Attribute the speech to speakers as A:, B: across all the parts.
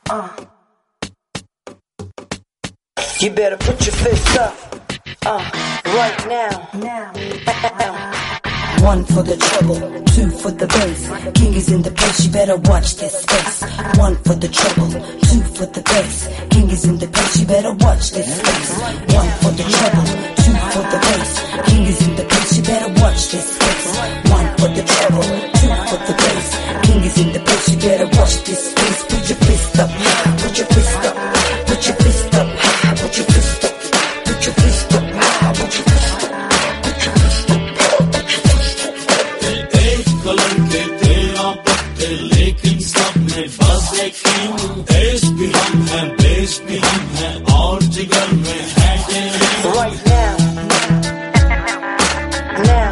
A: You better put your fist up, right now. One for the trouble, two for the bass. King is in the place, you better watch this space. One for the trouble, two for the bass. King is in the place, you better watch this space. One for the trouble, two for the bass. King is in the place, you better watch this space. One for the trouble, two for the bass. King is in the place, you better watch this space. Put your fist up, put your fist up, put your fist up, put your fist up, put your fist up, put your fist up.
B: लेकिन सब में बस एक देश भी हम हैं, देश भी हम हैं, और जिगर में है
A: right now, now.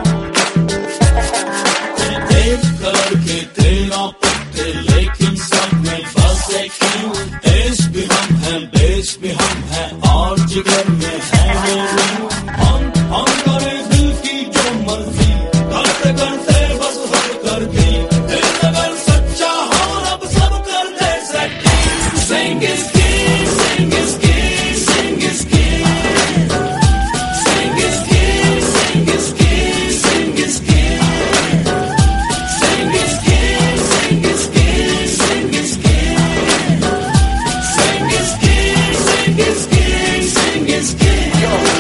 B: एक कलर के 13 पत्ते, लेकिन सब में बस एक देश भी हम हैं, देश भी हम हैं, और जिगर में है हम करे दिल की जो मर्जी, करते करते बस हद कर दी। Sing is king, sing is king, sing is king. Sing is king, sing is king, sing is king. Sing is king, sing is king, sing is king. Sing is king, sing is king, sing is king.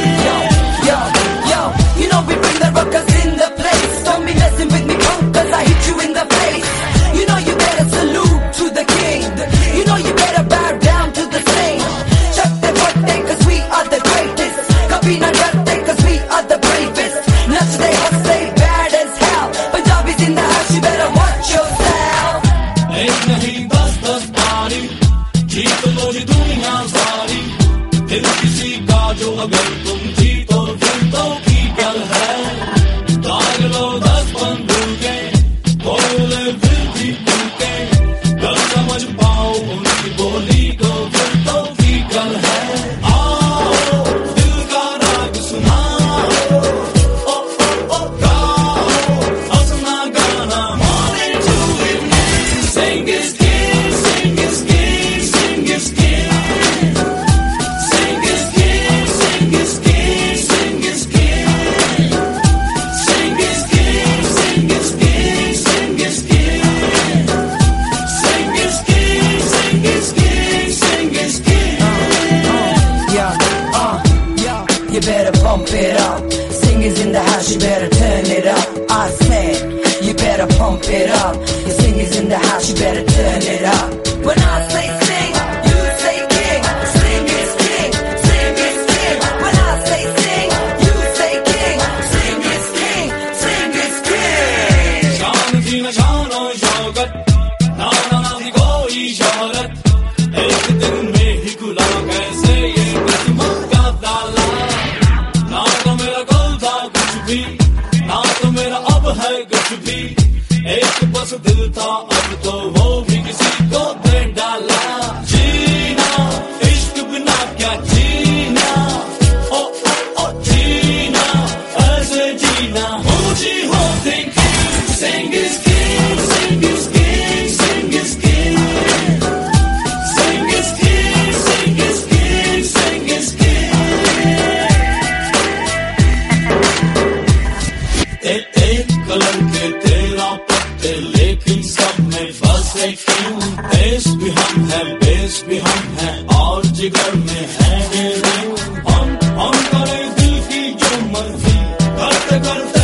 A: Yo, you know we bring the rockers in the place. Don't be messing with me, punk, cause I hit you in the face. You know you better salute to the king. You know you better bow down to the same. Chuck the birthday cause we are the greatest. Kabhi na darte cause we are the bravest. Nachte hustle bad as hell. Punjabis in the house, you better watch yourself.
B: एक नहीं 10 बारी जीत लो जी दुनिया सारी। दिल किसी का जो अगर तुम जीतो फिर तो की गल है। दाग लो 10 बंदूकें, बोले फिर भी टूटे, गल समझ पाओ उनकी बोली को फिर तो की गल है। आओ दिल का राग सुनाओ, ओ ओ ओ गाओ अपना गाना, morning to evening. Sing is king, sing is king, sing is king. Sing is king, sing is king, sing is king. Sing is king, sing is king, sing is king. Sing is king, sing is king, sing is king.
A: You better bump it up. Singers in the house, you better turn it up. I said, you better pump it up. Your singers in the house, you better turn it up. When I say sing, you say king. Sing is king, sing is king. When I say sing, you say king. Sing is king, sing is king.
B: शान थी न शान और शौकत, ना थी कोई शोहरत, एक दिन में ही खुला कैसे ये किस्मत का ताला। ना तो मेरा गोल था कुछ भी, ना तो मेरा अब है कुछ भी, एक बस दिल था अब तो वो भी किसी को दे डाला। जीना इश्क बिना क्या जीना, ओ ओ ओ जीना ऐसे जीना, ऊंची हो thinking. Sing is king, sing is king, sing is king. Sing is king, sing is king, sing is king. एक कलर के 13 पत्ते, लेकिन सब में बस एक देश भी हम हैं, बेस भी हम हैं, और जिगर में है हम करे दिल की जो मर्जी, करते करते